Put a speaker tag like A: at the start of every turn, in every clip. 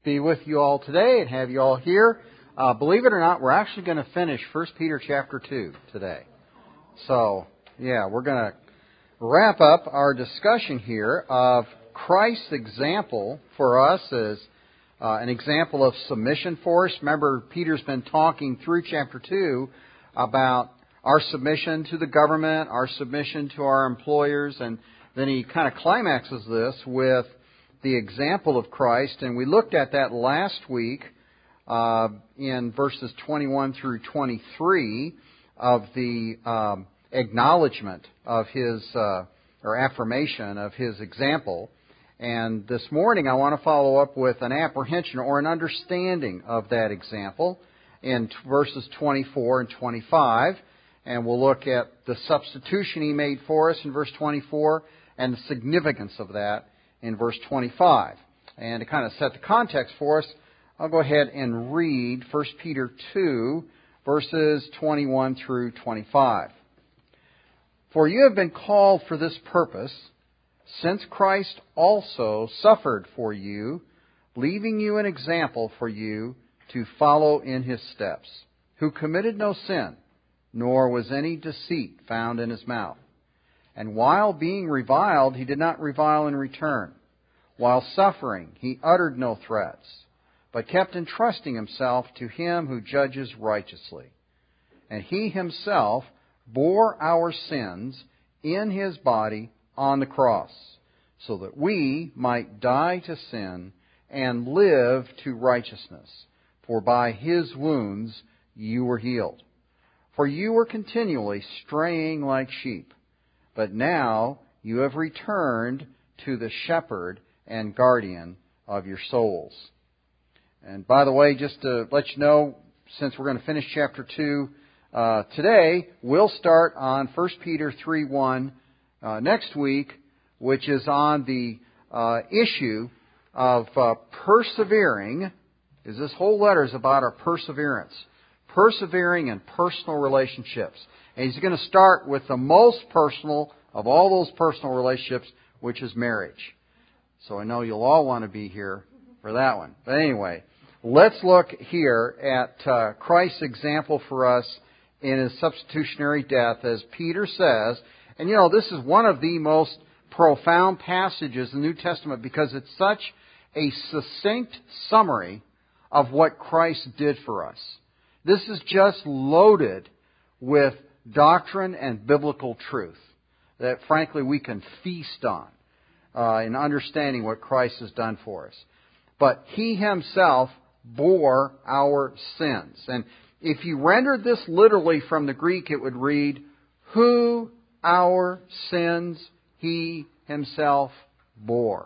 A: be with you all today and have you all here. Believe it or not, we're actually going to finish 1 Peter chapter 2 today. So, we're going to wrap up our discussion here of Christ's example for us as an example of submission for us. Remember, Peter's been talking through chapter 2 about our submission to the government, our submission to our employers, and then he kind of climaxes this with the example of Christ, and we looked at that last week in verses 21 through 23 of the acknowledgement of His, or affirmation of His example. And this morning I want to follow up with an apprehension or an understanding of that example in verses 24 and 25. And we'll look at the substitution He made for us in verse 24 and the significance of that in verse 25. And to kind of set the context for us, I'll go ahead and read 1 Peter 2, verses 21 through 25. For you have been called for this purpose, since Christ also suffered for you, leaving you an example for you to follow in His steps, who committed no sin, nor was any deceit found in His mouth. And while being reviled, He did not revile in return. While suffering, He uttered no threats, but kept entrusting Himself to Him who judges righteously. And He Himself bore our sins in His body on the cross, so that we might die to sin and live to righteousness. For by His wounds you were healed. For you were continually straying like sheep, but now you have returned to the shepherd and guardian of your souls. And by the way, just to let you know, since we're going to finish chapter 2 today, we'll start on 1 Peter 3:1 next week, which is on the issue of persevering. Is this whole letter is about our perseverance. Persevering in personal relationships. And he's going to start with the most personal of all those personal relationships, which is marriage. So I know you'll all want to be here for that one. But anyway, let's look here at Christ's example for us in His substitutionary death, as Peter says. And you know, this is one of the most profound passages in the New Testament because it's such a succinct summary of what Christ did for us. This is just loaded with doctrine and biblical truth that, frankly, we can feast on in understanding what Christ has done for us. But He Himself bore our sins. And if you rendered this literally from the Greek, it would read, who our sins He Himself bore.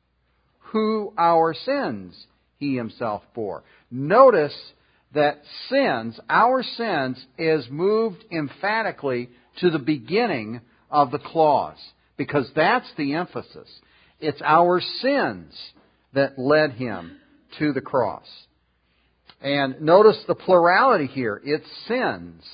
A: Who our sins He Himself bore. Notice that sins, our sins, is moved emphatically to the beginning of the clause, because that's the emphasis. It's our sins that led Him to the cross. And notice the plurality here. It's sins.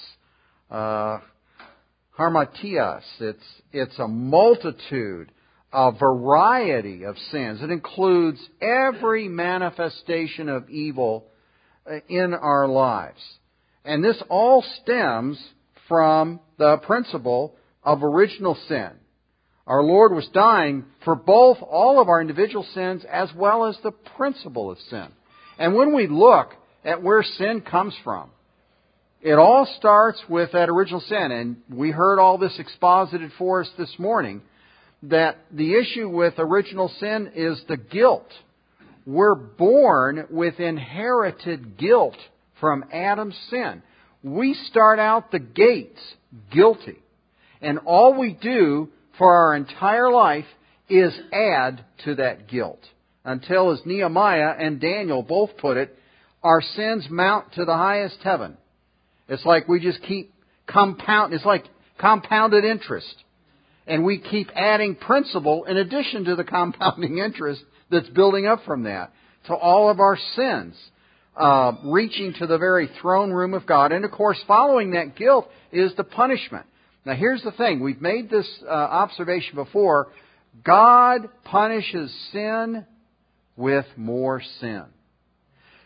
A: Harmatias. It's a multitude, a variety of sins. It includes every manifestation of evil in our lives. And this all stems from the principle of original sin. Our Lord was dying for both all of our individual sins as well as the principle of sin. And when we look at where sin comes from, it all starts with that original sin. And we heard all this exposited for us this morning, that the issue with original sin is the guilt. We're born with inherited guilt from Adam's sin. We start out the gates guilty. And all we do for our entire life is add to that guilt. Until, as Nehemiah and Daniel both put it, our sins mount to the highest heaven. It's like we just keep it's like compounded interest. And we keep adding principal in addition to the compounding interest that's building up from that to all of our sins, reaching to the very throne room of God. And of course, following that guilt is the punishment. Now here's the thing. We've made this observation before. God punishes sin with more sin.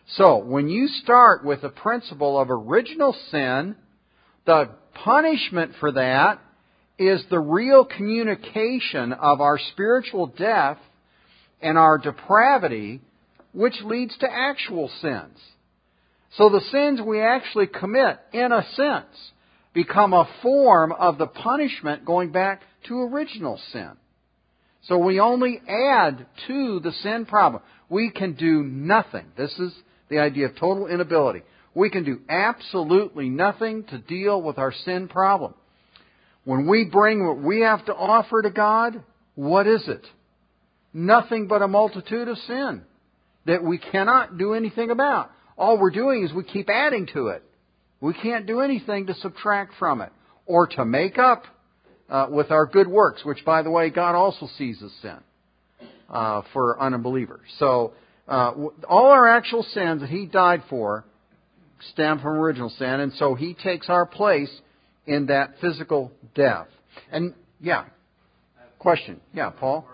A: So, when you start with the principle of original sin, the punishment for that is the real communication of our spiritual death and our depravity, which leads to actual sins. So the sins we actually commit, in a sense, become a form of the punishment going back to original sin. So we only add to the sin problem. We can do nothing. This is the idea of total inability. We can do absolutely nothing to deal with our sin problem. When we bring what we have to offer to God, what is it? Nothing but a multitude of sin that we cannot do anything about. All we're doing is we keep adding to it. We can't do anything to subtract from it or to make up with our good works, which, by the way, God also sees as sin for unbelievers. So all our actual sins that He died for stem from original sin, and so He takes our place in that physical death. And, yeah, question. Yeah, Paul?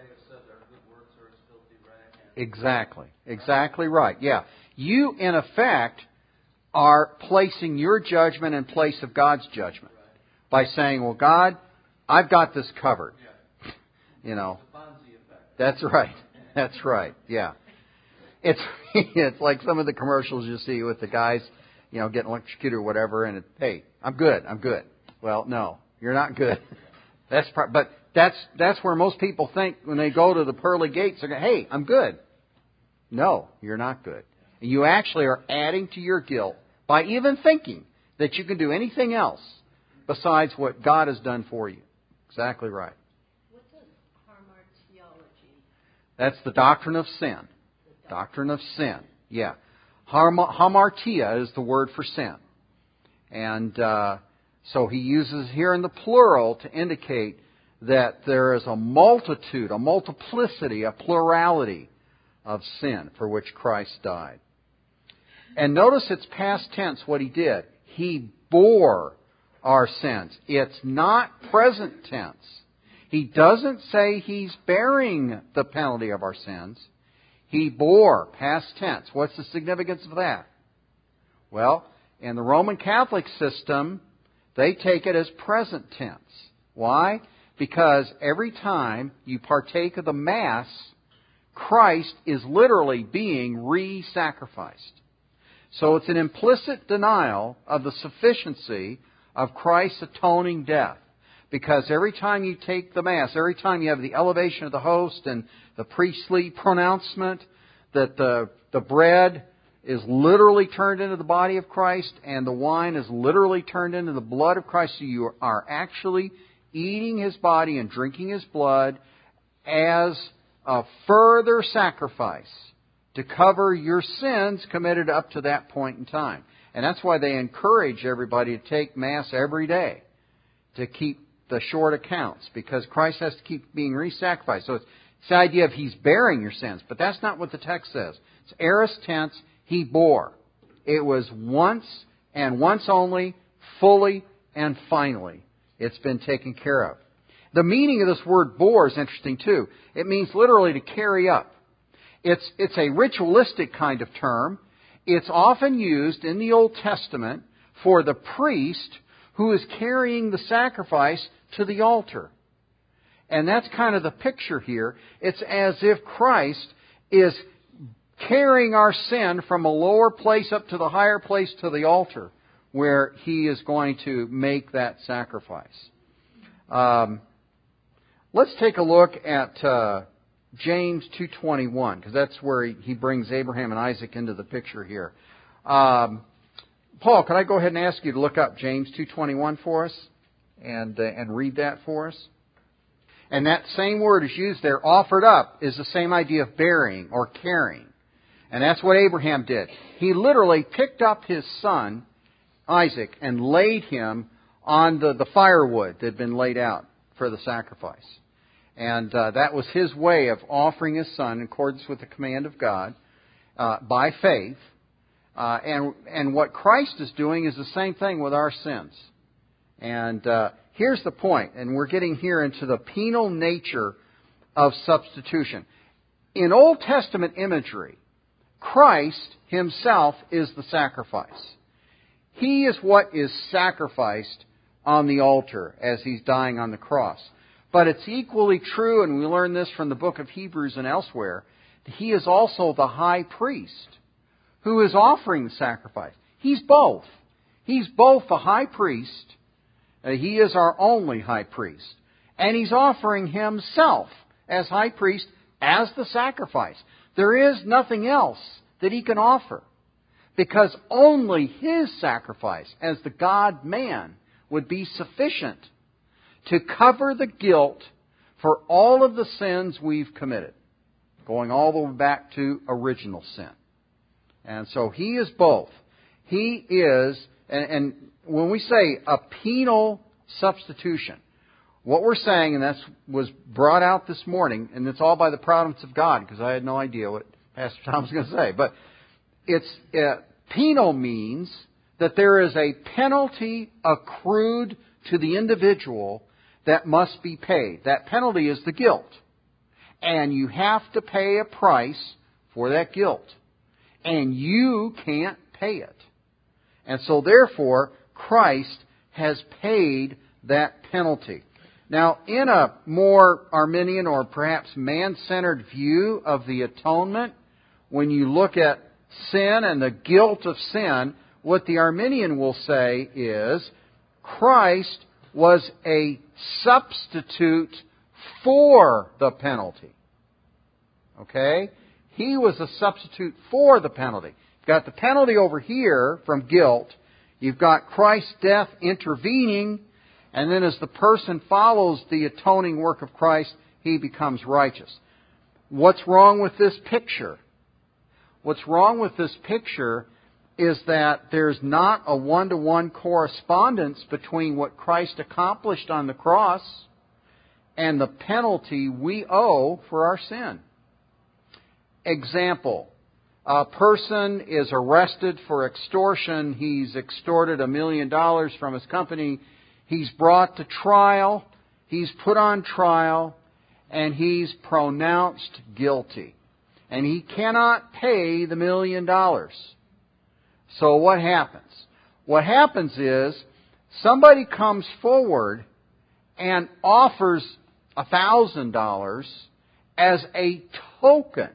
A: Exactly right. Yeah. You, in effect, are placing your judgment in place of God's judgment by saying, well, God, I've got this covered. You know. That's right. That's right. Yeah. It's like some of the commercials you see with the guys, you know, getting electrocuted or whatever, and hey, I'm good. Well, no, you're not good. But that's where most people think when they go to the pearly gates. They go, hey, I'm good. No, you're not good. And you actually are adding to your guilt by even thinking that you can do anything else besides what God has done for you. Exactly right.
B: What is hamartiology?
A: That's the doctrine of sin. Doctrine of sin. Yeah. Hamartia is the word for sin. And so he uses here in the plural to indicate that there is a multitude, a multiplicity, a plurality of sin for which Christ died. And notice it's past tense what He did. He bore our sins. It's not present tense. He doesn't say He's bearing the penalty of our sins. He bore, past tense. What's the significance of that? Well, in the Roman Catholic system, they take it as present tense. Why? Because every time you partake of the Mass, Christ is literally being re-sacrificed. So it's an implicit denial of the sufficiency of Christ's atoning death. Because every time you take the Mass, every time you have the elevation of the host and the priestly pronouncement that the bread is literally turned into the body of Christ and the wine is literally turned into the blood of Christ, so you are actually eating His body and drinking His blood as a further sacrifice to cover your sins committed up to that point in time. And that's why they encourage everybody to take Mass every day to keep the short accounts, because Christ has to keep being re-sacrificed. So it's the idea of He's bearing your sins, but that's not what the text says. It's aorist tense, He bore. It was once and once only, fully and finally. It's been taken care of. The meaning of this word bore is interesting too. It means literally to carry up. It's a ritualistic kind of term. It's often used in the Old Testament for the priest who is carrying the sacrifice to the altar. And that's kind of the picture here. It's as if Christ is carrying our sin from a lower place up to the higher place to the altar, where He is going to make that sacrifice. Let's take a look at James 2:21, because that's where he brings Abraham and Isaac into the picture here. Paul, can I go ahead and ask you to look up James 2:21 for us and read that for us? And that same word is used there, offered up, is the same idea of bearing or carrying. And that's what Abraham did. He literally picked up his son, Isaac, and laid him on the firewood that had been laid out for the sacrifice. And that was his way of offering his son in accordance with the command of God by faith. And what Christ is doing is the same thing with our sins. And here's the point, and we're getting here into the penal nature of substitution. In Old Testament imagery, Christ Himself is the sacrifice. He is what is sacrificed on the altar as He's dying on the cross. But it's equally true, and we learn this from the book of Hebrews and elsewhere, that He is also the high priest who is offering the sacrifice. He's both. He's both the high priest. He is our only high priest. And He's offering Himself as high priest as the sacrifice. There is nothing else that He can offer, because only His sacrifice as the God-man would be sufficient to cover the guilt for all of the sins we've committed, going all the way back to original sin. And so He is both. He is, and when we say a penal substitution, what we're saying, and that was brought out this morning, and it's all by the providence of God, because I had no idea what Pastor Tom was going to say, but penal means that there is a penalty accrued to the individual that must be paid. That penalty is the guilt. And you have to pay a price for that guilt. And you can't pay it. And so therefore, Christ has paid that penalty. Now, in a more Arminian or perhaps man-centered view of the atonement, when you look at sin and the guilt of sin, what the Arminian will say is Christ was a substitute for the penalty. Okay? He was a substitute for the penalty. You've got the penalty over here from guilt. You've got Christ's death intervening. And then as the person follows the atoning work of Christ, he becomes righteous. What's wrong with this picture? What's wrong with this picture is that there's not a one-to-one correspondence between what Christ accomplished on the cross and the penalty we owe for our sin. Example, a person is arrested for extortion. He's extorted $1 million from his company. He's brought to trial. He's put on trial, and he's pronounced guilty. And he cannot pay the $1 million. So what happens? What happens is somebody comes forward and offers $1,000 as a token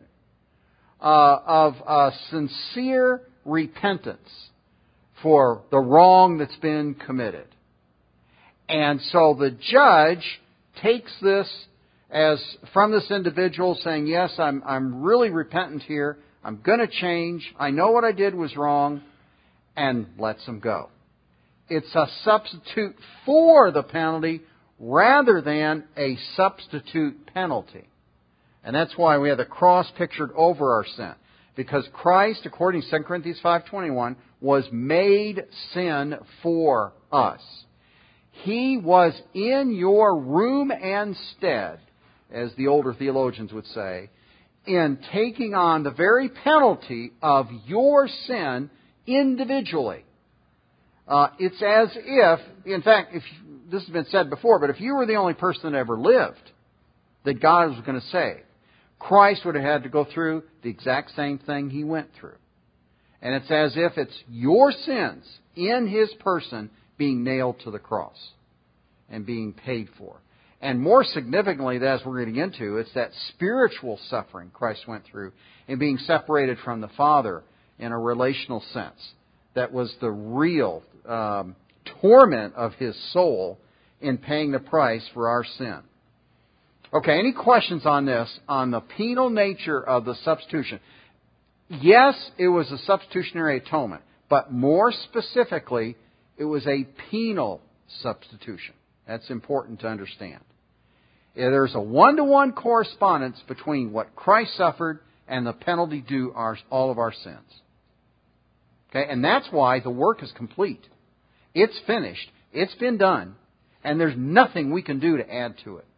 A: of sincere repentance for the wrong that's been committed. And so the judge takes this as from this individual saying, yes, I'm really repentant here. I'm going to change. I know what I did was wrong, and lets him go. It's a substitute for the penalty rather than a substitute penalty. And that's why we have the cross pictured over our sin. Because Christ, according to 2 Corinthians 5:21, was made sin for us. He was in your room and stead, as the older theologians would say, in taking on the very penalty of your sin individually. It's as if, in fact, if this has been said before, but if you were the only person that ever lived that God was going to save, Christ would have had to go through the exact same thing He went through. And it's as if it's your sins in His person being nailed to the cross and being paid for. And more significantly, as we're getting into, it's that spiritual suffering Christ went through in being separated from the Father in a relational sense. That was the real torment of His soul in paying the price for our sin. Okay, any questions on this, on the penal nature of the substitution? Yes, it was a substitutionary atonement, but more specifically, it was a penal substitution. That's important to understand. There's a one-to-one correspondence between what Christ suffered and the penalty due all of our sins. Okay, and that's why the work is complete. It's finished. It's been done. And there's nothing we can do to add to it.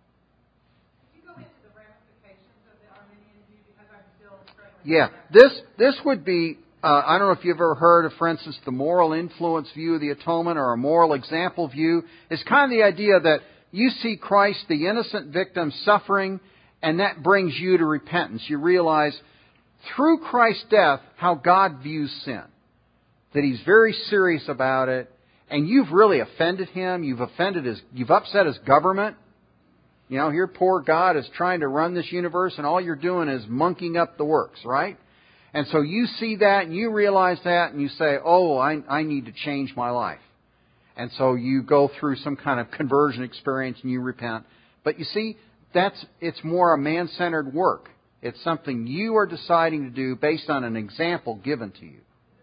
A: Yeah, this would be, I don't know if you've ever heard of, for instance, the moral influence view of the atonement or a moral example view. It's kind of the idea that you see Christ, the innocent victim, suffering, and that brings you to repentance. You realize through Christ's death, how God views sin. That He's very serious about it, and you've really offended Him. You've upset His government. You know, here poor God is trying to run this universe, and all you're doing is monkeying up the works, right? And so you see that, and you realize that, and you say, oh, I need to change my life. And so you go through some kind of conversion experience, and you repent. But you see, it's more a man-centered work. It's something you are deciding to do based on an example given to you.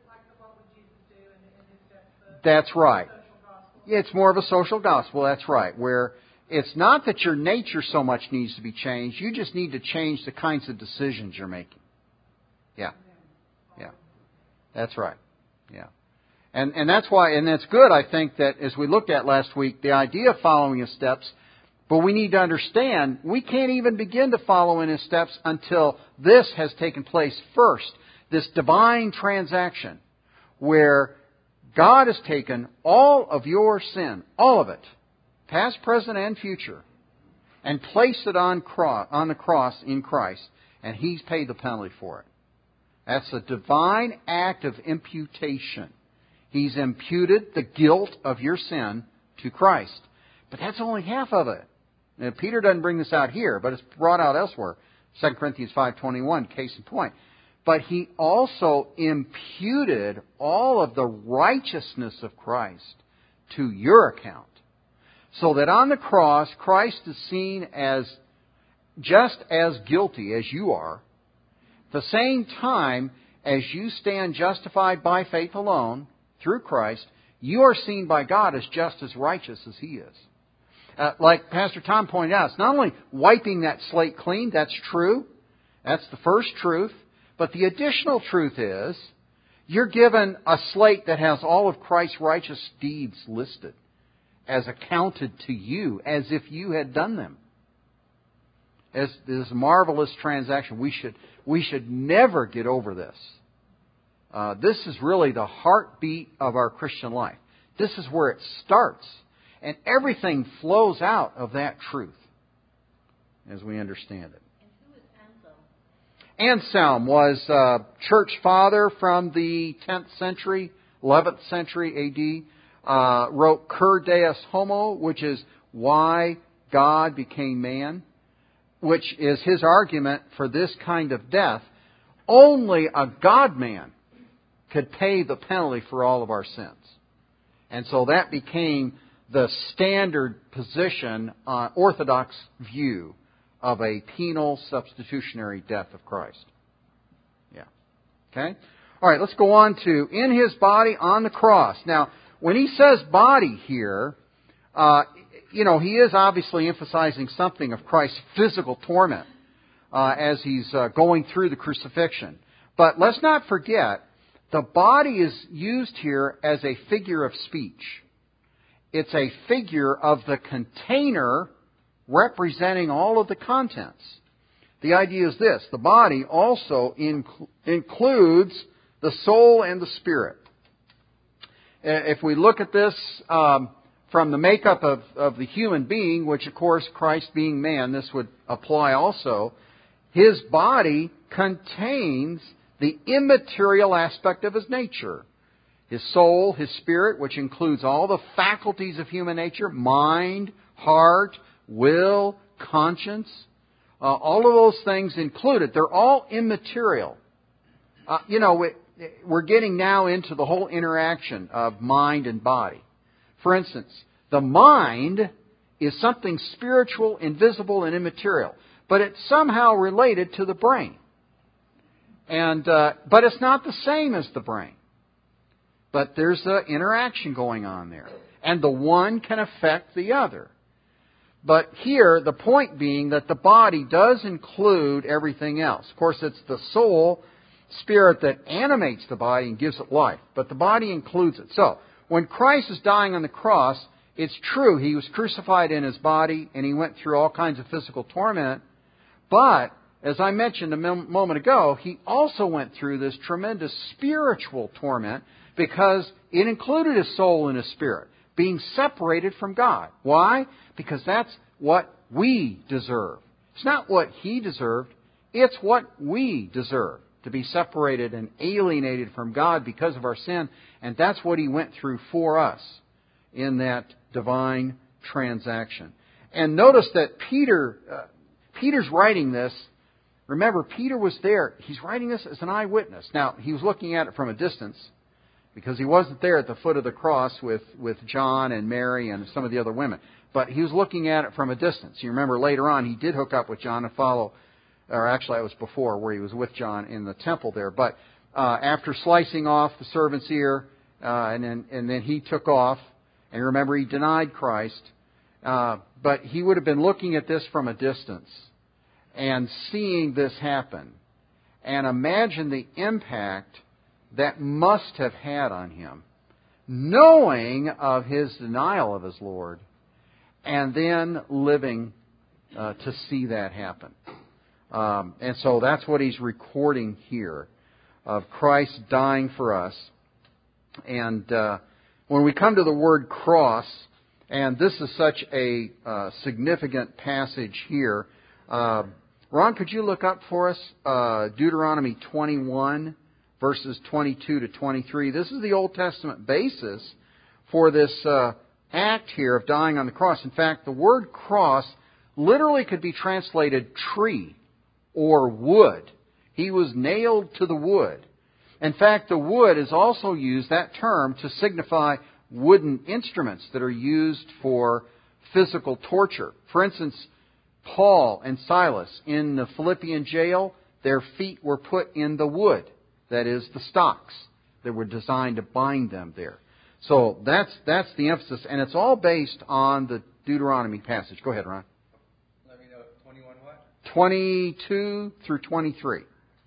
A: That's right. It's more of a social gospel, that's right, where it's not that your nature so much needs to be changed, you just need to change the kinds of decisions you're making. Yeah. Yeah. That's right. Yeah. And that's why, and that's good, I think, that as we looked at last week, the idea of following His steps, but we need to understand, we can't even begin to follow in His steps until this has taken place first. This divine transaction where God has taken all of your sin, all of it, past, present, and future, and placed it on the cross in Christ, and He's paid the penalty for it. That's a divine act of imputation. He's imputed the guilt of your sin to Christ. But that's only half of it. Now, Peter doesn't bring this out here, but it's brought out elsewhere. 2 Corinthians 5:21, case in point. But He also imputed all of the righteousness of Christ to your account. So that on the cross, Christ is seen as just as guilty as you are. At the same time, as you stand justified by faith alone, through Christ, you are seen by God as just as righteous as He is. Like Pastor Tom pointed out, it's not only wiping that slate clean, that's true. That's the first truth. But the additional truth is, you're given a slate that has all of Christ's righteous deeds listed as accounted to you, as if you had done them. As this marvelous transaction, we should never get over this. This is really the heartbeat of our Christian life. This is where it starts. And everything flows out of that truth as we understand it.
B: And who is Anselm?
A: Anselm was a church father from the 10th century, 11th century A.D., wrote Cur Deus Homo, which is why God became man, which is his argument for this kind of death. Only a God-man could pay the penalty for all of our sins. And so that became the standard position, orthodox view of a penal substitutionary death of Christ. Yeah. Okay? All right, let's go on to in His body on the cross. Now, when he says body here, he is obviously emphasizing something of Christ's physical torment as He's going through the crucifixion. But let's not forget, the body is used here as a figure of speech. It's a figure of the container representing all of the contents. The idea is this: the body also includes the soul and the spirit. If we look at this from the makeup of the human being, which of course Christ being man, this would apply also, His body contains the immaterial aspect of His nature. His soul, His spirit, which includes all the faculties of human nature, mind, heart, will, conscience, all of those things included. They're all immaterial. We're getting now into the whole interaction of mind and body. For instance, the mind is something spiritual, invisible, and immaterial, but it's somehow related to the brain. But it's not the same as the brain. But there's an interaction going on there. And the one can affect the other. But here, the point being that the body does include everything else. Of course, it's the soul, spirit that animates the body and gives it life. But the body includes it. So, when Christ is dying on the cross, it's true, He was crucified in His body and He went through all kinds of physical torment. But, as I mentioned a moment ago, He also went through this tremendous spiritual torment because it included His soul and His spirit being separated from God. Why? Because that's what we deserve. It's not what He deserved, it's what we deserve. to be separated and alienated from God because of our sin. And that's what He went through for us in that divine transaction. And notice that Peter's writing this. Remember, Peter was there. He's writing this as an eyewitness. Now, he was looking at it from a distance because he wasn't there at the foot of the cross with John and Mary and some of the other women. But he was looking at it from a distance. You remember later on, he did hook up with John and follow, or actually that was before where he was with John in the temple there. But after slicing off the servant's ear, and then he took off, and remember he denied Christ, but he would have been looking at this from a distance and seeing this happen. And imagine the impact that must have had on him, knowing of his denial of his Lord, and then living to see that happen. And so that's what he's recording here, of Christ dying for us. And when we come to the word cross, and this is such a significant passage here, Ron, could you look up for us Deuteronomy 21, verses 22 to 23. This is the Old Testament basis for this act here of dying on the cross. In fact, the word cross literally could be translated tree or wood. He was nailed to the wood. In fact, the wood is also used, that term, to signify wooden instruments that are used for physical torture. For instance, Paul and Silas in the Philippian jail, their feet were put in the wood, that is, the stocks that were designed to bind them there. So that's the emphasis, and it's all based on the Deuteronomy passage. Go ahead, Ron.
C: Let me know, 21 what?
A: 22 through 23.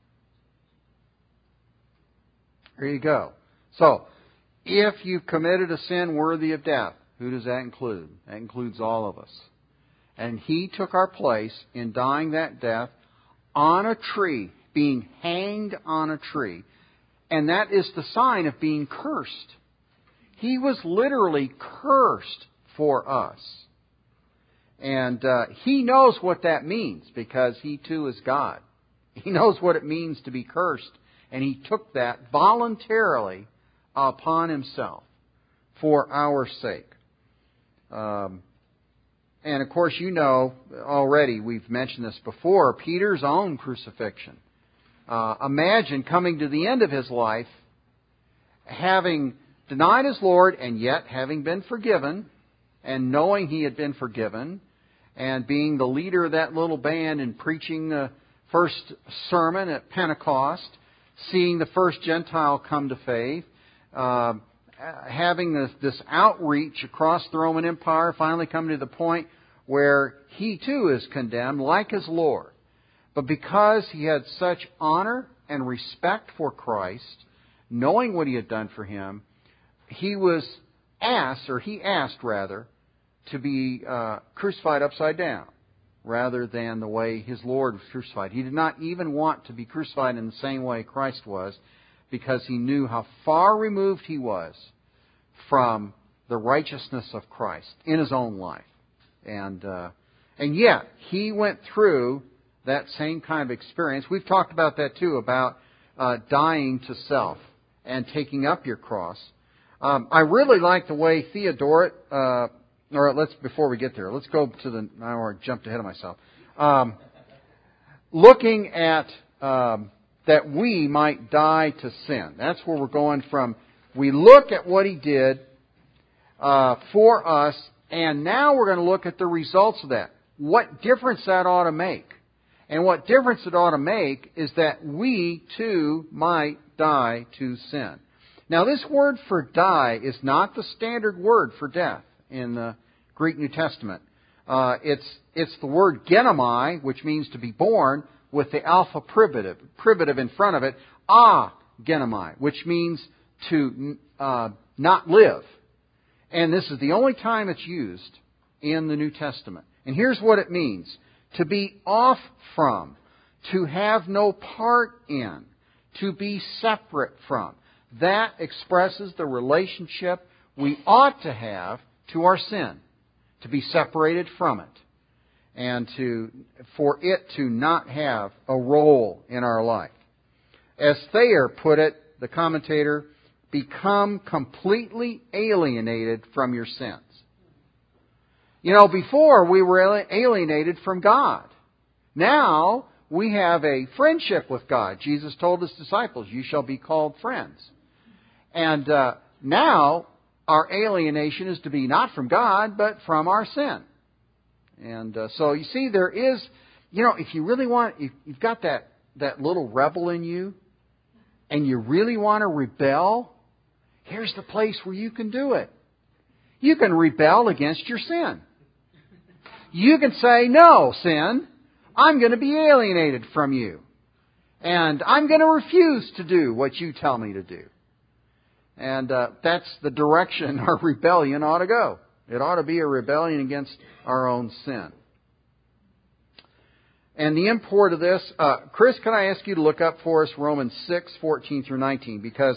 A: There you go. So, if you've committed a sin worthy of death, who does that include? That includes all of us. And He took our place in dying that death on a tree, being hanged on a tree. And that is the sign of being cursed. He was literally cursed for us. And He knows what that means because He too is God. He knows what it means to be cursed. And He took that voluntarily upon Himself for our sake. And of course, you know already, we've mentioned this before, Peter's own crucifixion. Imagine coming to the end of his life, having denied his Lord and yet having been forgiven, and knowing he had been forgiven, and being the leader of that little band and preaching the first sermon at Pentecost, seeing the first Gentile come to faith, having this outreach across the Roman Empire, finally coming to the point where he too is condemned like his Lord. But because he had such honor and respect for Christ, knowing what He had done for him, he asked to be crucified upside down rather than the way his Lord was crucified. He did not even want to be crucified in the same way Christ was, because he knew how far removed he was from the righteousness of Christ in his own life. And yet, he went through that same kind of experience. We've talked about that too, about dying to self and taking up your cross. I really like the way Theodoret, before we get there, let's go to I jumped ahead of myself. Looking at that we might die to sin. That's where we're going from. We look at what He did for us, and now we're going to look at the results of that. What difference that ought to make. And what difference it ought to make is that we too might die to sin. Now, this word for die is not the standard word for death in the Greek New Testament. It's the word genomai, which means to be born, with the alpha privative in front of it, genomai, which means to not live. And this is the only time it's used in the New Testament. And here's what it means. To be off from, to have no part in, to be separate from. That expresses the relationship we ought to have to our sin, to be separated from it, and for it to not have a role in our life. As Thayer put it, the commentator, become completely alienated from your sins. You know, before we were alienated from God. Now we have a friendship with God. Jesus told His disciples, you shall be called friends. And now our alienation is to be not from God, but from our sin. And so you see, there is, you know, if you really want, if you've got that little rebel in you, and you really want to rebel, here's the place where you can do it. You can rebel against your sin. You can say, no, sin, I'm going to be alienated from you. And I'm going to refuse to do what you tell me to do. And that's the direction our rebellion ought to go. It ought to be a rebellion against our own sin. And the import of this, Chris, can I ask you to look up for us Romans 6:14 through 19? Because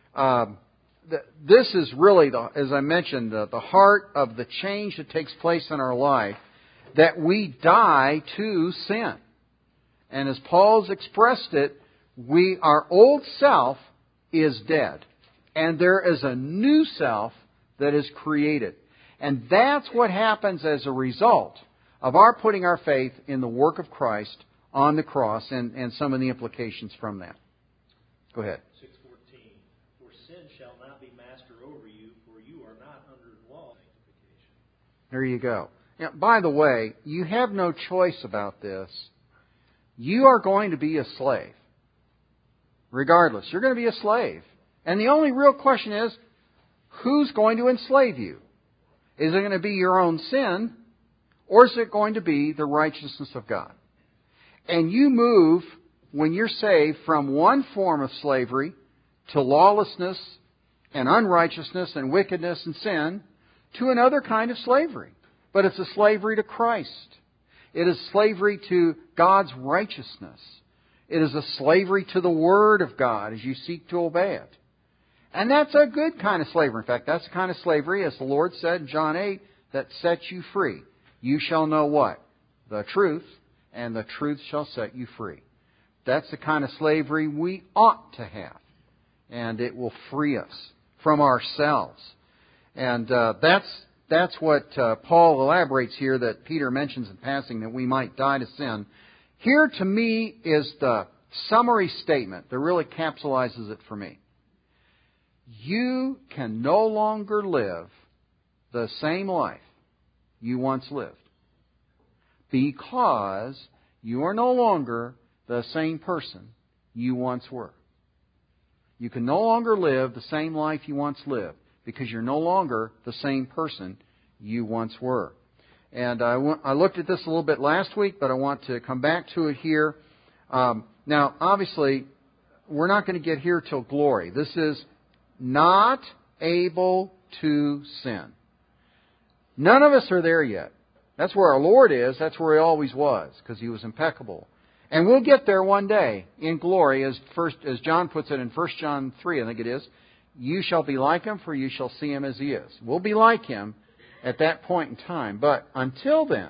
A: this is really, as I mentioned, the heart of the change that takes place in our life, that we die to sin. And as Paul's expressed it, our old self is dead. And there is a new self that is created. And that's what happens as a result of our putting our faith in the work of Christ on the cross and some of the implications from that. Go ahead.
D: 6:14. For sin shall not be master over you, for you are not under law of sanctification.
A: There you go. Now, by the way, you have no choice about this. You are going to be a slave. Regardless, you're going to be a slave. And the only real question is, who's going to enslave you? Is it going to be your own sin, or is it going to be the righteousness of God? And you move, when you're saved, from one form of slavery to lawlessness and unrighteousness and wickedness and sin to another kind of slavery. But it's a slavery to Christ. It is slavery to God's righteousness. It is a slavery to the Word of God as you seek to obey it. And that's a good kind of slavery. In fact, that's the kind of slavery, as the Lord said in John 8, that sets you free. You shall know what? The truth, and the truth shall set you free. That's the kind of slavery we ought to have. And it will free us from ourselves. And that's what Paul elaborates here, that Peter mentions in passing, that we might die to sin. Here, to me, is the summary statement that really capsulizes it for me. You can no longer live the same life you once lived, because you are no longer the same person you once were. You can no longer live the same life you once lived, because you're no longer the same person you once were. And I looked at this a little bit last week, but I want to come back to it here. Now, obviously, we're not going to get here till glory. This is not able to sin. None of us are there yet. That's where our Lord is. That's where He always was, because He was impeccable. And we'll get there one day in glory, as John puts it in 1 John 3, I think it is. You shall be like Him, for you shall see Him as He is. We'll be like Him at that point in time. But until then,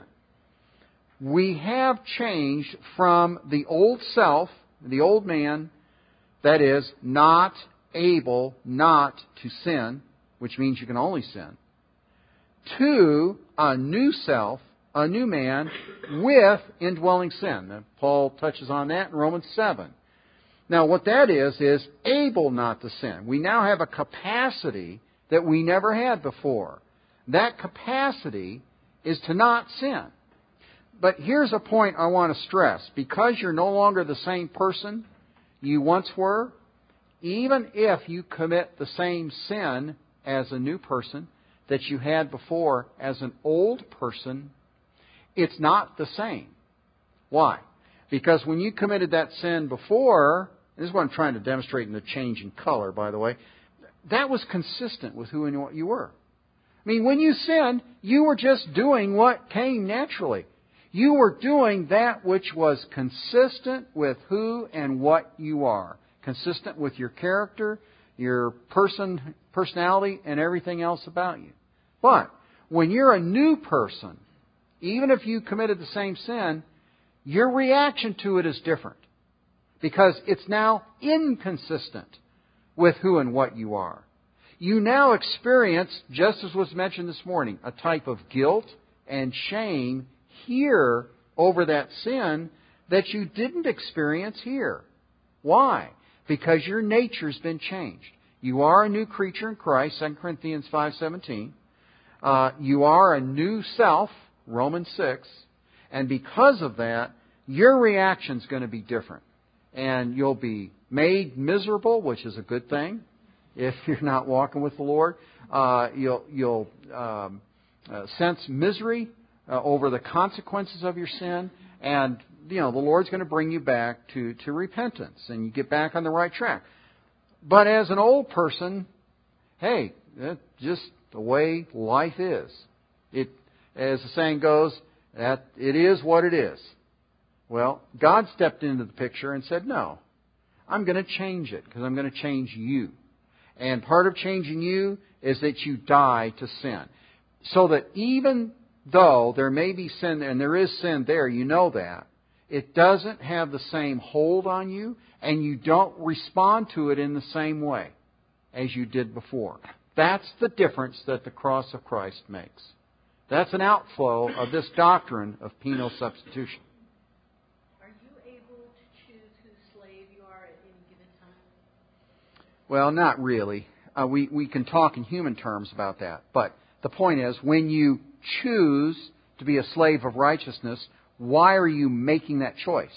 A: we have changed from the old self, the old man, that is, not able not to sin, which means you can only sin, to a new self, a new man with indwelling sin. And Paul touches on that in Romans 7. Now, what that is able not to sin. We now have a capacity that we never had before. That capacity is to not sin. But here's a point I want to stress. Because you're no longer the same person you once were, even if you commit the same sin as a new person that you had before as an old person, it's not the same. Why? Because when you committed that sin before, this is what I'm trying to demonstrate in the change in color, by the way, that was consistent with who and what you were. I mean, when you sinned, you were just doing what came naturally. You were doing that which was consistent with who and what you are. Consistent with your character, your personality, and everything else about you. But when you're a new person, even if you committed the same sin, your reaction to it is different. because it's now inconsistent with who and what you are. You now experience, just as was mentioned this morning, a type of guilt and shame here over that sin that you didn't experience here. Why? Because your nature's been changed. You are a new creature in Christ, 2 Corinthians 5:17. You are a new self, Romans 6. And because of that, your reaction's going to be different. And you'll be made miserable, which is a good thing if you're not walking with the Lord. You'll sense misery over the consequences of your sin. And, the Lord's going to bring you back to repentance. And you get back on the right track. But as an old person, hey, that's just the way life is. It, as the saying goes, that it is what it is. Well, God stepped into the picture and said, no, I'm going to change it because I'm going to change you. And part of changing you is that you die to sin. So that even though there may be sin, and there is sin there, you know that, it doesn't have the same hold on you, and you don't respond to it in the same way as you did before. That's the difference that the cross of Christ makes. That's an outflow of this doctrine of penal substitution.
B: Are you able to choose whose slave you are at any given time?
A: Well, not really. We can talk in human terms about that. But the point is, when you choose to be a slave of righteousness, why are you making that choice?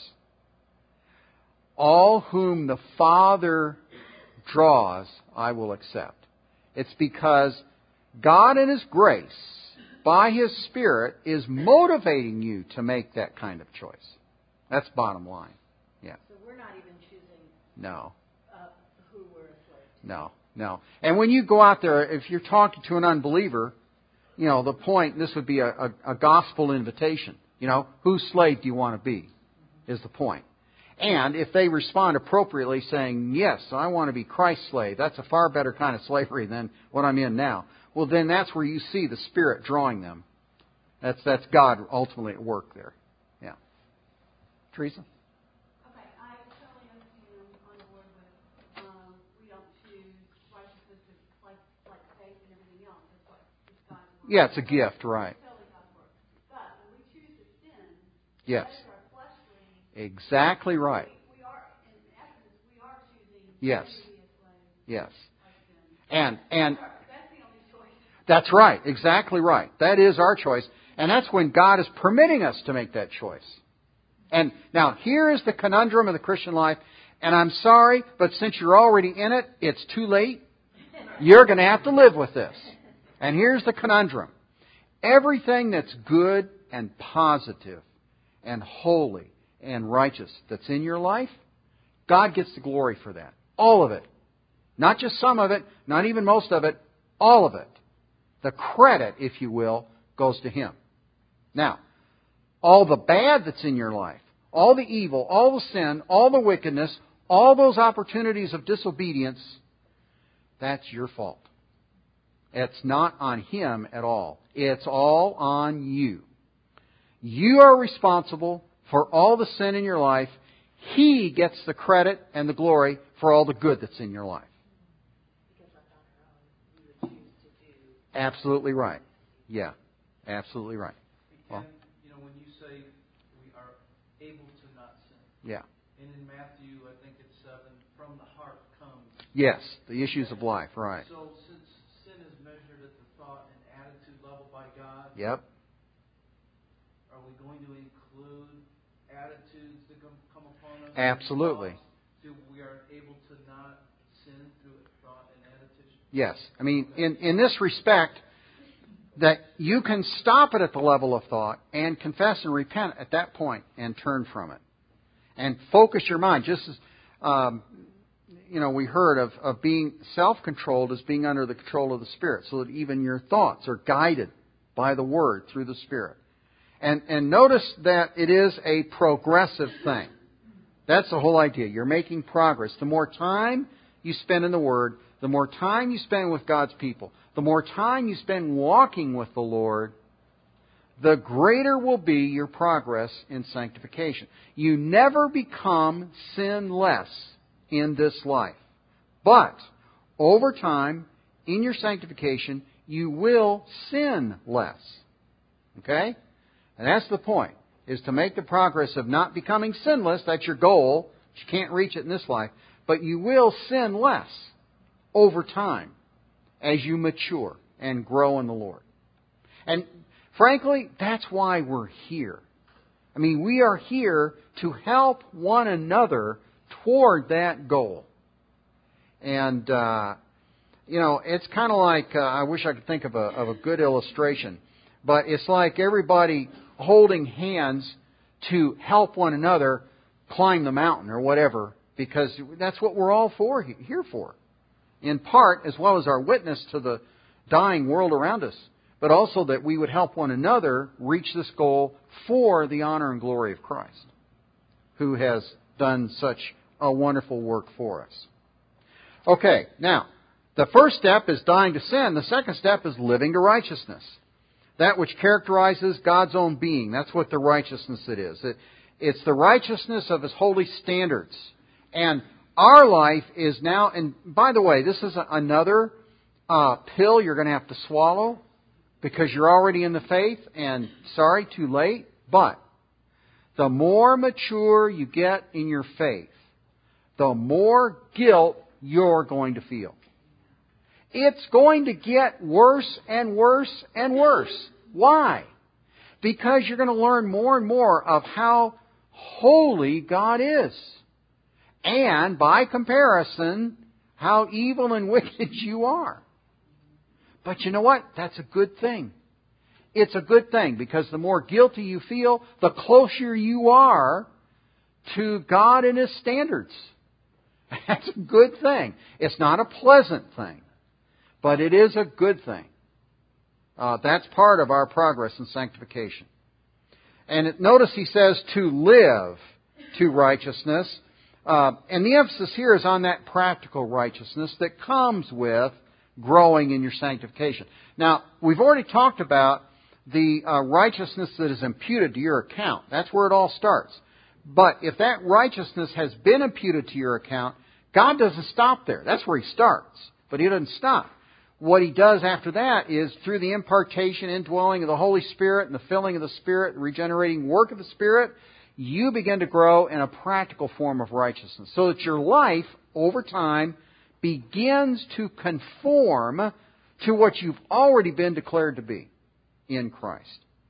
A: All whom the Father draws, I will accept. It's because God in His grace, by His Spirit, is motivating you to make that kind of choice. That's bottom line. Yeah.
B: So we're not even choosing
A: No.
B: who we're a slave to.
A: No. And when you go out there, if you're talking to an unbeliever, the point, this would be a gospel invitation. Whose slave do you want to be, is the point. And if they respond appropriately saying, yes, I want to be Christ's slave, that's a far better kind of slavery than what I'm in now. Well, then that's where you see the Spirit drawing them. That's God ultimately at work there. Yeah. Teresa?
E: Okay, I totally understand on board with we don't choose righteousness like faith and everything else. That's what it's God's work.
A: Yeah, it's a gift, right.
E: It's totally God's work. But when we choose to sin,
A: Yes.
E: that is our fleshly.
A: Exactly right.
E: We are, in essence, we are choosing
A: Yes.
E: to be a slave
A: Yes.
E: of sin.
A: And
E: That's the only choice.
A: that's right. Exactly right. That is our choice. And that's when God is permitting us to make that choice. And now, here is the conundrum of the Christian life. And I'm sorry, but since you're already in it, it's too late. You're going to have to live with this. And here's the conundrum. Everything that's good and positive and holy and righteous that's in your life, God gets the glory for that. All of it. Not just some of it, not even most of it, all of it. The credit, if you will, goes to Him. Now, all the bad that's in your life, all the evil, all the sin, all the wickedness, all those opportunities of disobedience, that's your fault. It's not on Him at all. It's all on you. You are responsible for all the sin in your life. He gets the credit and the glory for all the good that's in your life.
B: Because on our own, we would choose to do.
A: Absolutely right. Yeah, absolutely right.
C: And, when you say we are able to not sin.
A: Yeah.
C: And in Matthew, I think it's 7, from the heart comes.
A: Yes, the issues of life, right.
C: So since sin is measured at the thought and attitude level by God,
A: Yep.
C: are we going to include attitudes that come upon us?
A: Absolutely.
C: So we are able to not sin through thought and attitude?
A: Yes. I mean, in this respect, that you can stop it at the level of thought and confess and repent at that point and turn from it. And focus your mind. Just as, we heard of being self-controlled as being under the control of the Spirit, so that even your thoughts are guided by the Word through the Spirit. And notice that it is a progressive thing. That's the whole idea. You're making progress. The more time you spend in the Word, the more time you spend with God's people, the more time you spend walking with the Lord, the greater will be your progress in sanctification. You never become sinless in this life. But over time, in your sanctification, you will sin less. Okay? And that's the point, is to make the progress of not becoming sinless. That's your goal. You can't reach it in this life. But you will sin less over time as you mature and grow in the Lord. And frankly, that's why we're here. I mean, we are here to help one another toward that goal. And, it's kind of like, I wish I could think of a good illustration, but it's like everybody holding hands to help one another climb the mountain or whatever, because that's what we're all here for. In part, as well as our witness to the dying world around us, but also that we would help one another reach this goal for the honor and glory of Christ, who has done such a wonderful work for us. Okay, now, the first step is dying to sin. The second step is living to righteousness. That which characterizes God's own being. That's what the righteousness it is. It's the righteousness of His holy standards. And our life is now, and by the way, this is another pill you're going to have to swallow because you're already in the faith, and sorry, too late. But the more mature you get in your faith, the more guilt you're going to feel. It's going to get worse and worse and worse. Why? Because you're going to learn more and more of how holy God is. And by comparison, how evil and wicked you are. But you know what? That's a good thing. It's a good thing, because the more guilty you feel, the closer you are to God and His standards. That's a good thing. It's not a pleasant thing, but it is a good thing. That's part of our progress in sanctification. And notice he says to live to righteousness. And the emphasis here is on that practical righteousness that comes with growing in your sanctification. Now, we've already talked about the righteousness that is imputed to your account. That's where it all starts. But if that righteousness has been imputed to your account, God doesn't stop there. That's where He starts. But He doesn't stop. What He does after that is, through the impartation, indwelling of the Holy Spirit and the filling of the Spirit, the regenerating work of the Spirit, you begin to grow in a practical form of righteousness, so that your life, over time, begins to conform to what you've already been declared to be in Christ.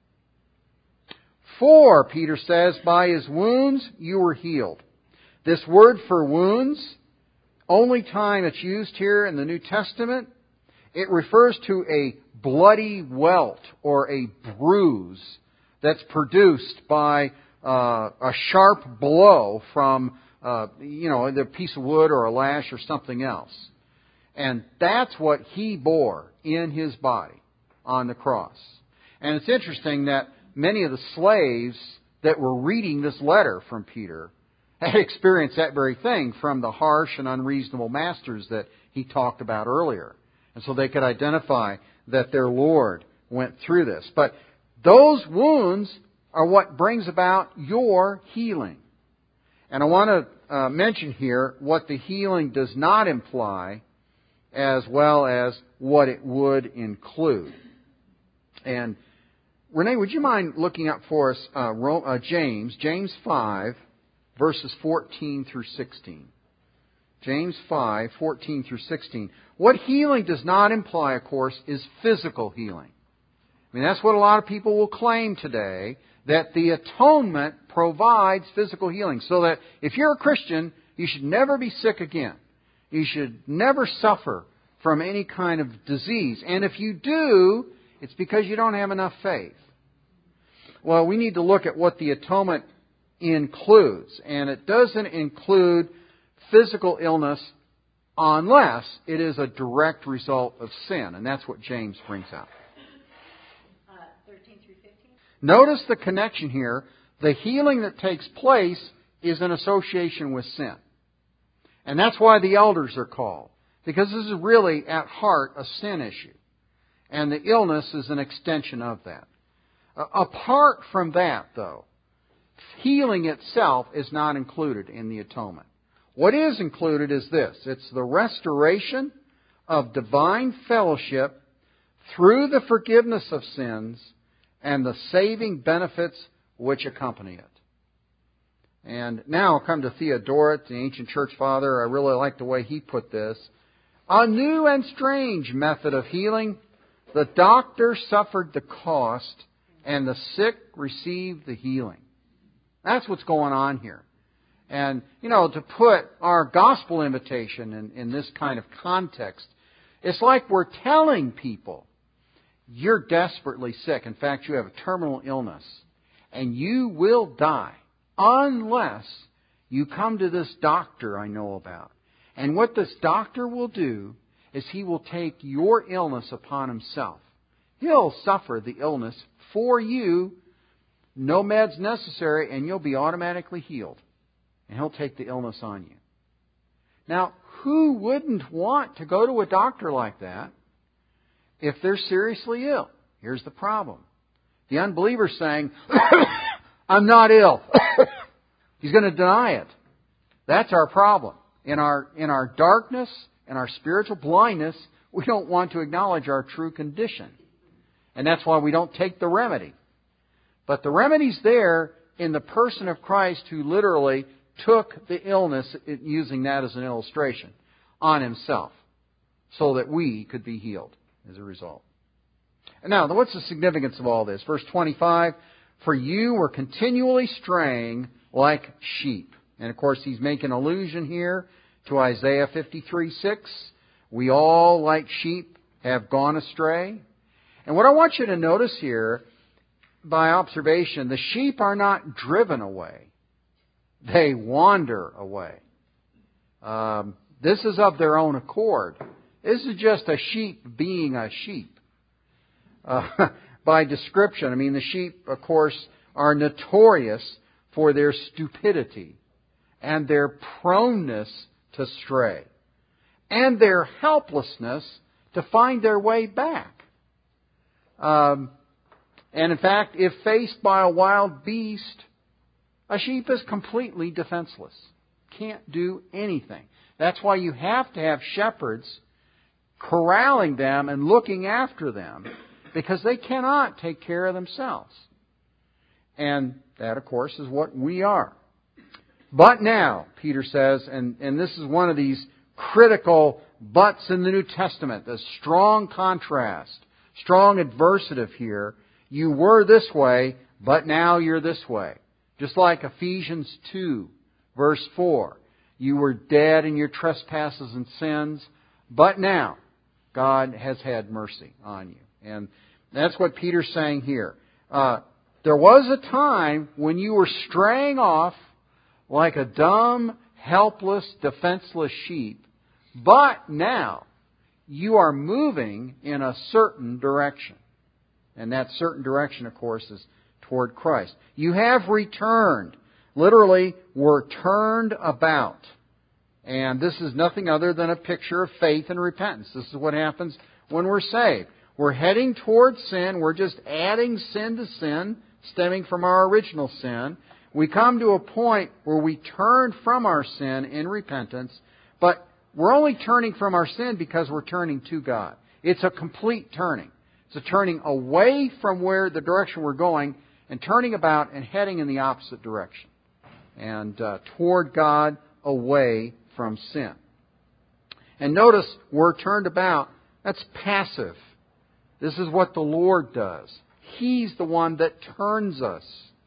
A: For, Peter says, by His wounds you were healed. This word for wounds, only time it's used here in the New Testament, it refers to a bloody welt or a bruise that's produced by a sharp blow from, either a piece of wood or a lash or something else. And that's what He bore in His body on the cross. And it's interesting that many of the slaves that were reading this letter from Peter had experienced that very thing from the harsh and unreasonable masters that he talked about earlier. And so they could identify that their Lord went through this. But those wounds are what brings about your healing. And I want to mention here what the healing does not imply, as well as what it would include. And Renee, would you mind looking up for us James 5, verses 14 through 16. James 5, 14 through 16. What healing does not imply, of course, is physical healing. I mean, that's what a lot of people will claim today, that the atonement provides physical healing. So that if you're a Christian, you should never be sick again. You should never suffer from any kind of disease. And if you do, it's because you don't have enough faith. Well, we need to look at what the atonement includes. And it doesn't include physical illness unless it is a direct result of sin. And that's what James brings out.
B: 13 through 15.
A: Notice the connection here. The healing that takes place is in association with sin. And that's why the elders are called. Because this is really, at heart, a sin issue. And the illness is an extension of that. Apart from that, though, healing itself is not included in the atonement. What is included is this. It's the restoration of divine fellowship through the forgiveness of sins and the saving benefits which accompany it. And now I'll come to Theodoret, the ancient church father. I really like the way he put this. A new and strange method of healing. The doctor suffered the cost, and the sick received the healing. That's what's going on here. And, to put our gospel invitation in this kind of context, it's like we're telling people, you're desperately sick. In fact, you have a terminal illness, and you will die unless you come to this doctor I know about. And what this doctor will do is he will take your illness upon himself. He'll suffer the illness for you, no meds necessary, and you'll be automatically healed. And he'll take the illness on you. Now, who wouldn't want to go to a doctor like that if they're seriously ill? Here's the problem. The unbeliever's saying, I'm not ill. He's going to deny it. That's our problem. In our darkness and our spiritual blindness, we don't want to acknowledge our true condition. And that's why we don't take the remedy. But the remedy's there in the person of Christ, who literally took the illness, using that as an illustration, on himself, so that we could be healed as a result. And now, what's the significance of all this? Verse 25, for you were continually straying like sheep. And of course, he's making allusion here to Isaiah 53:6. We all, like sheep, have gone astray. And what I want you to notice here, by observation, the sheep are not driven away. They wander away. This is of their own accord. This is just a sheep being a sheep. By description, the sheep, of course, are notorious for their stupidity and their proneness to stray and their helplessness to find their way back. And in fact, if faced by a wild beast, a sheep is completely defenseless. Can't do anything. That's why you have to have shepherds corralling them and looking after them, because they cannot take care of themselves. And that, of course, is what we are. But now, Peter says, and this is one of these critical buts in the New Testament, the strong contrast, strong adversative here. You were this way, but now you're this way. Just like Ephesians 2, verse 4. You were dead in your trespasses and sins, but now God has had mercy on you. And that's what Peter's saying here. There was a time when you were straying off like a dumb, helpless, defenseless sheep, but now you are moving in a certain direction. And that certain direction, of course, is toward Christ. You have returned. Literally, were turned about. And this is nothing other than a picture of faith and repentance. This is what happens when we're saved. We're heading toward sin. We're just adding sin to sin, stemming from our original sin. We come to a point where we turn from our sin in repentance, but we're only turning from our sin because we're turning to God. It's a complete turning. It's a turning away from where the direction we're going and turning about and heading in the opposite direction. And toward God, away from sin. And notice, we're turned about. That's passive. This is what the Lord does. He's the one that turns us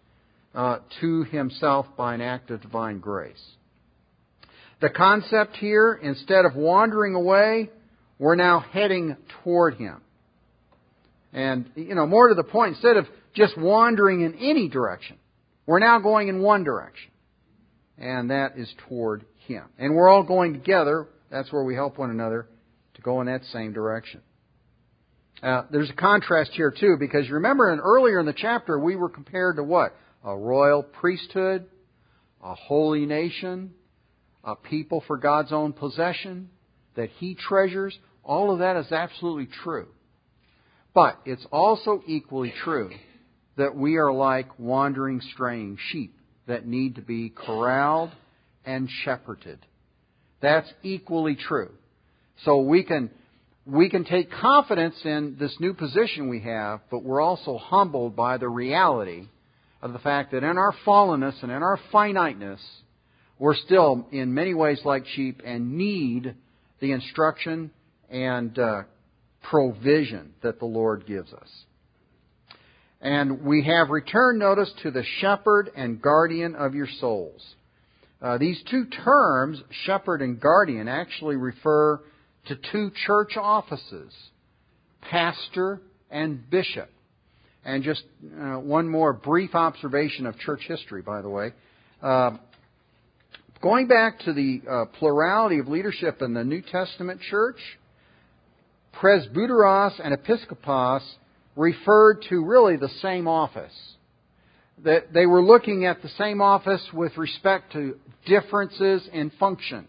A: to Himself by an act of divine grace. The concept here, instead of wandering away, we're now heading toward Him. And, more to the point, instead of just wandering in any direction, we're now going in one direction. And that is toward Him. And we're all going together. That's where we help one another to go in that same direction. There's a contrast here, too, because you remember earlier in the chapter, we were compared to what? A royal priesthood, a holy nation, a people for God's own possession that He treasures. All of that is absolutely true. But it's also equally true that we are like wandering, straying sheep that need to be corralled and shepherded. That's equally true. So we can take confidence in this new position we have, but we're also humbled by the reality of the fact that in our fallenness and in our finiteness, we're still in many ways like sheep and need the instruction and provision that the Lord gives us. And we have returned, notice, to the shepherd and guardian of your souls. These two terms, shepherd and guardian, actually refer to two church offices, pastor and bishop. And just one more brief observation of church history, by the way. Going back to the plurality of leadership in the New Testament church, presbyteros and episkopos referred to really the same office. That they were looking at the same office with respect to differences in function.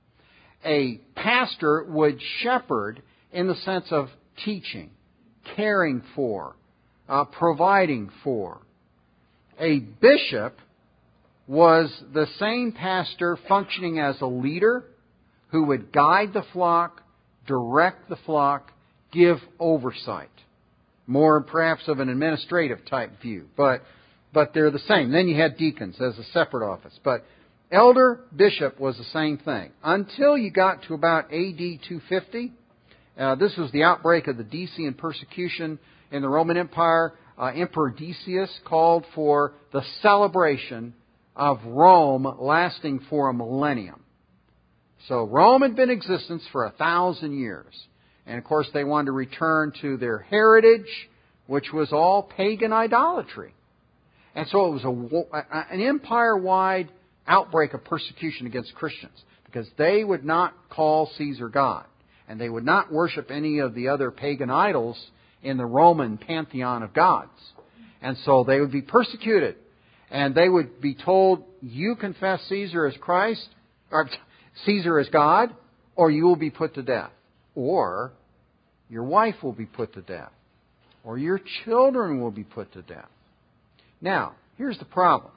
A: A pastor would shepherd in the sense of teaching, caring for, providing for. A bishop was the same pastor functioning as a leader who would guide the flock, direct the flock, give oversight. More perhaps of an administrative type view, but they're the same. Then you had deacons as a separate office. But elder, bishop was the same thing. Until you got to about AD 250, this was the outbreak of the Decian persecution in the Roman Empire. Emperor Decius called for the celebration of Rome lasting for a millennium. So Rome had been in existence for 1,000 years. And of course they wanted to return to their heritage, which was all pagan idolatry. And so it was an empire-wide outbreak of persecution against Christians because they would not call Caesar God. And they would not worship any of the other pagan idols in the Roman pantheon of gods. And so they would be persecuted. And they would be told, you confess Caesar as Christ, or Caesar as God, or you will be put to death. Or your wife will be put to death. Or your children will be put to death. Now, here's the problem.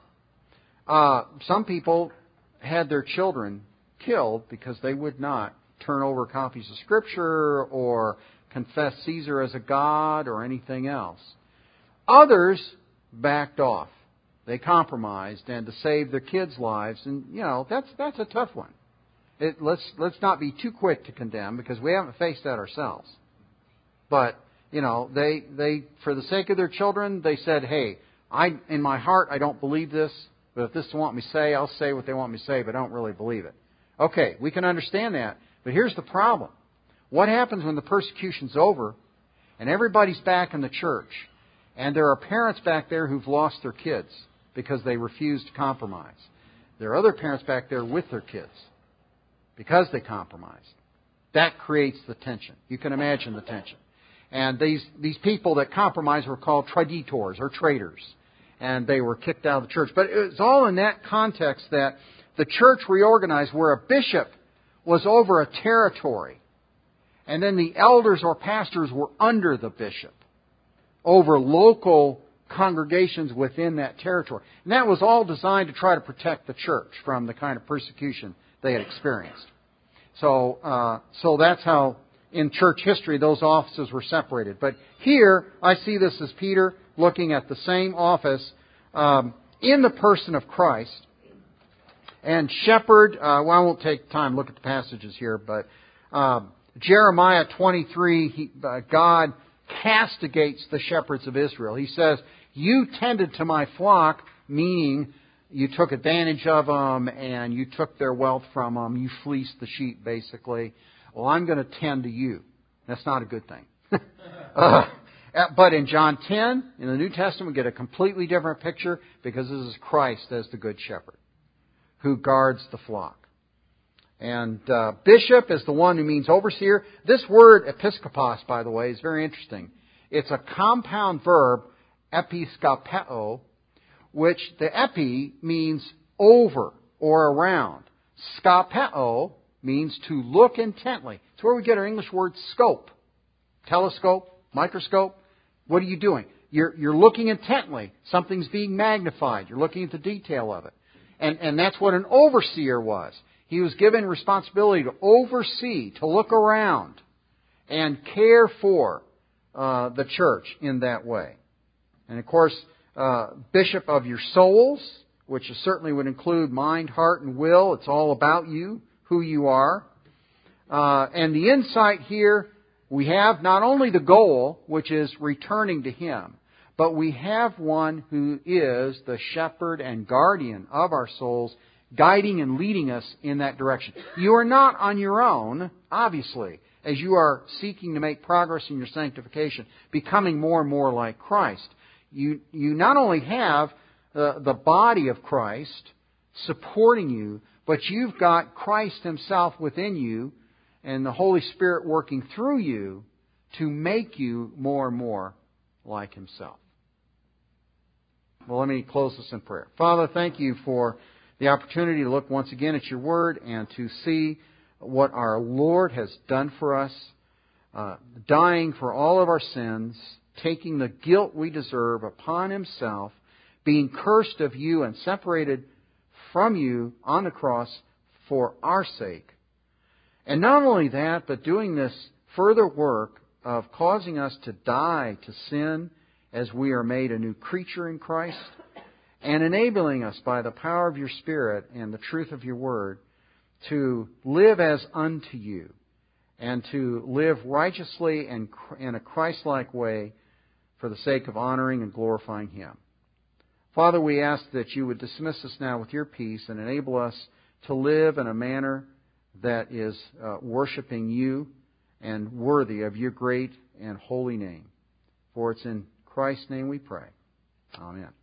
A: Some people had their children killed because they would not turn over copies of Scripture or confess Caesar as a god or anything else. Others backed off. They compromised and to save their kids' lives. And, that's a tough one. Let's not be too quick to condemn because we haven't faced that ourselves. But, they for the sake of their children, they said, hey, in my heart, I don't believe this, but if this is what they want me to say, I'll say what they want me to say, but I don't really believe it. Okay, we can understand that, but here's the problem. What happens when the persecution's over and everybody's back in the church and there are parents back there who've lost their kids because they refused to compromise? There are other parents back there with their kids because they compromised. That creates the tension. You can imagine the tension. And these people that compromised were called traditors or traitors. And they were kicked out of the church. But it was all in that context that the church reorganized where a bishop was over a territory. And then the elders or pastors were under the bishop over local congregations within that territory. And that was all designed to try to protect the church from the kind of persecution they had experienced. So that's how in church history those offices were separated. But here I see this as Peter looking at the same office in the person of Christ. And shepherd, I won't take time to look at the passages here, but Jeremiah 23, God castigates the shepherds of Israel. He says, you tended to my flock, meaning you took advantage of them and you took their wealth from them. You fleeced the sheep, basically. Well, I'm going to tend to you. That's not a good thing. But in John 10, in the New Testament, we get a completely different picture because this is Christ as the good shepherd who guards the flock. And bishop is the one who means overseer. This word episkopos, by the way, is very interesting. It's a compound verb, episkopeo, which the epi means over or around. Skopeo means to look intently. It's where we get our English word scope. Telescope, microscope. What are you doing? you're looking intently. Something's being magnified. You're looking at the detail of it. And that's what an overseer was. He was given responsibility to oversee, to look around, and care for the church in that way. And of course, bishop of your souls, which certainly would include mind, heart, and will. It's all about you, who you are. And the insight here, we have not only the goal, which is returning to Him, but we have one who is the shepherd and guardian of our souls, guiding and leading us in that direction. You are not on your own, obviously, as you are seeking to make progress in your sanctification, becoming more and more like Christ. You not only have the body of Christ supporting you, but you've got Christ Himself within you and the Holy Spirit working through you to make you more and more like Himself. Well, let me close this in prayer. Father, thank You for the opportunity to look once again at Your Word and to see what our Lord has done for us, dying for all of our sins, taking the guilt we deserve upon Himself, being cursed of You and separated from You on the cross for our sake. And not only that, but doing this further work of causing us to die to sin as we are made a new creature in Christ, and enabling us by the power of Your Spirit and the truth of Your Word to live as unto You and to live righteously and in a Christ-like way for the sake of honoring and glorifying Him. Father, we ask that You would dismiss us now with Your peace and enable us to live in a manner that is worshiping You and worthy of Your great and holy name. For it's in Christ's name we pray. Amen.